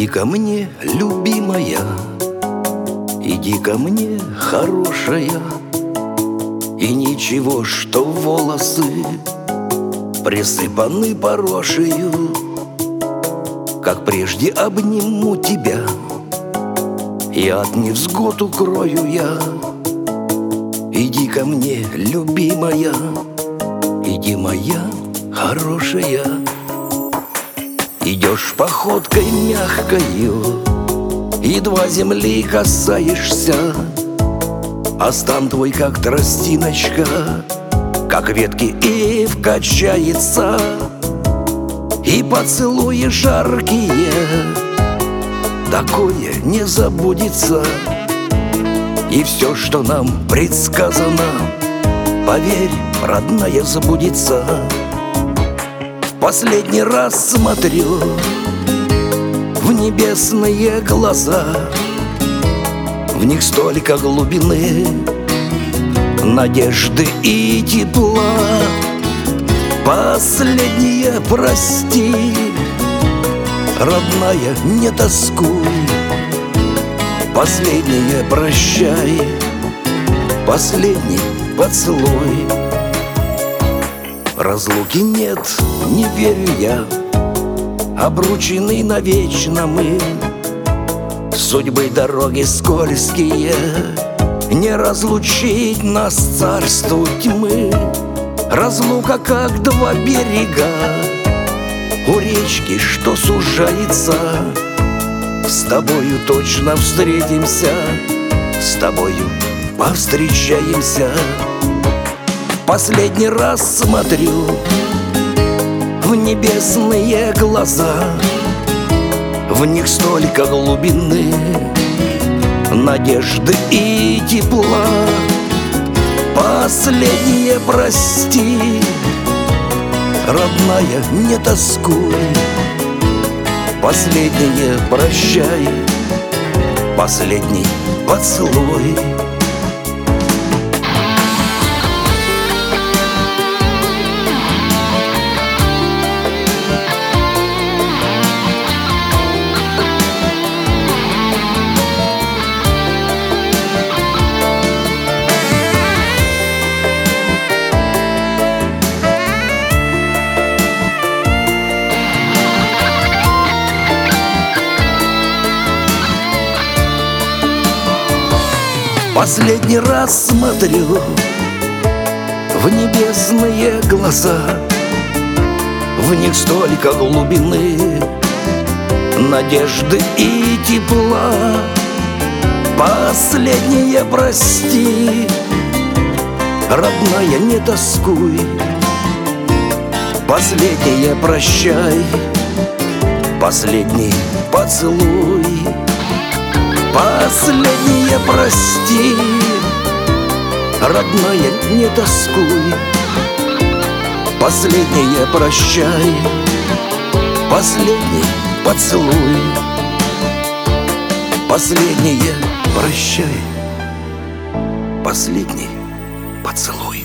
ко мне, любимая, иди ко мне, хорошая. И ничего, что волосы присыпаны порошею, как прежде обниму тебя, и от невзгод укрою я. Иди ко мне, любимая, иди, моя хорошая. Идешь походкой мягкою, едва земли касаешься, а стан твой, как тростиночка, как ветки ив качается. И поцелуи жаркие, такое не забудется. И все, что нам предсказано, поверь, родная, сбудется. В последний раз смотрю в небесные глаза, в них столько глубины, надежды и тепла. Последнее прости, родная, не тоскуй. Последнее прощай, последний поцелуй. Разлуки нет, не верю я, обручены навечно мы. Судьбы дороги скользкие, не разлучить нас царству тьмы. Разлука, как два берега у речки, что сужается. С тобою точно встретимся, с тобою повстречаемся. Последний раз смотрю в небесные глаза, в них столько глубины, надежды и тепла. Последнее прости, родная, не тоскуй. Последнее прощай, последний поцелуй. Последний раз смотрю в небесные глаза, в них столько глубины, надежды и тепла. Последнее прости, родная, не тоскуй. Последнее прощай, последний поцелуй. Последнее прости, родная, не тоскуй. Последнее прощай, последний поцелуй. Последнее прощай, последний поцелуй.